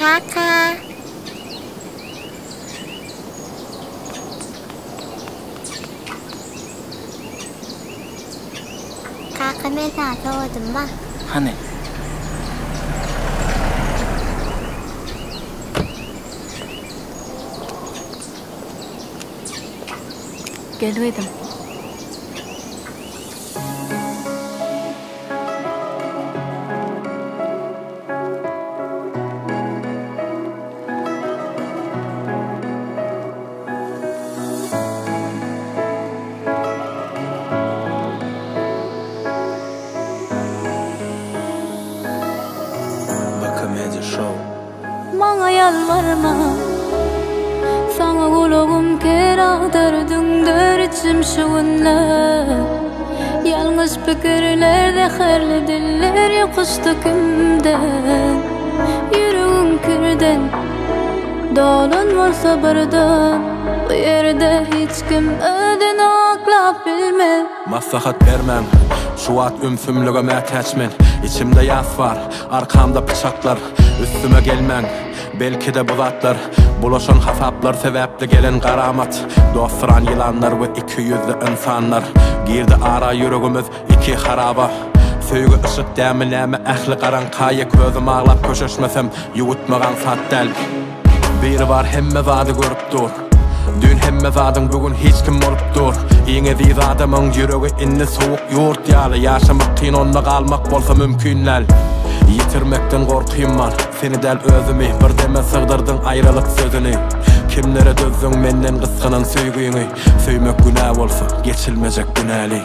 Kaka. Kaka beni hatırladın mı? Hani? Geliydim. Bana yalvarma, sana kulağım ker ağdırdındır içim şu günler. Yalnız fikirlerde xerli diller yokuştu kimden. Yüreğim kirden, dalın var sabırdan. Bu yerde hiç kim ödünü aklap bilmez. Maslahat vermem, şu at ümfümlüğüme teçmen. İçimde yas var, arkamda bıçaklar. Üstüme gelmen, belki de bulatlar. Bulaşan hasaplar sebepli gelen karamat. Dostran yılanlar ve iki yüzlü insanlar. Girdi ara yüreğimiz iki haraba. Söygü ışık demileme ehli karankaya. Közüm ağlap köşeşmesem yuvutmagan sattel. Bir var hemme vadı görüp dur. Dün hemme vadın bugün hiç kim olup dur. İğne ziz adamın yüreği inni soğuk yurt yalı. Yaşamak kıyın onunla kalmak bolsa mümkünler. Yitirmekten korkuyum var. Seni del özümü bir deme sığdırdın ayrılık sözünü. Kimlere dözdün menden kıskanan söygüyünü. Söymek günah olsa geçilmeyecek günahli.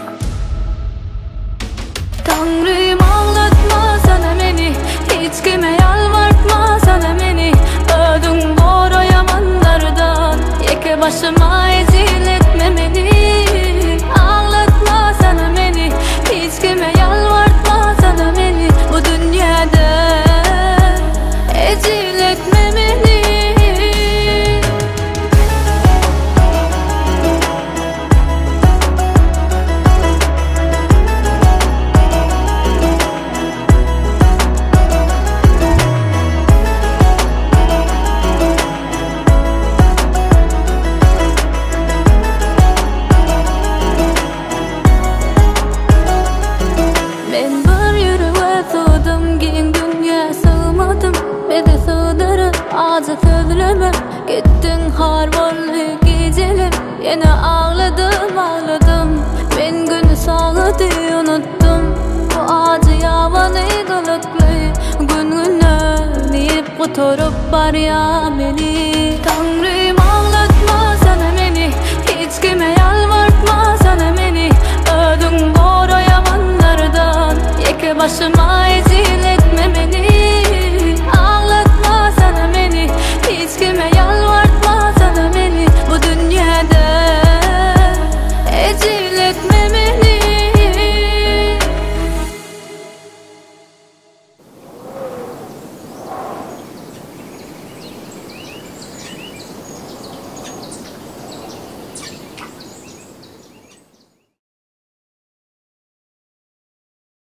Tanrım ağlatma sana beni, hiç kime yalvartma sana beni. Ödün doğru yamanlardan, yeke başıma ezil etme beni. Ağlatma sana beni, hiç kime yalvartma sana beni. Bu dünyada ezil etme beni. Ağzı sözleme, gittin harvarlı geceler. Yine ağladım, ben günü sağladı unuttum. Bu acı yavanı kılıklı, gün güne deyip kuturup var ya beni. Tanrı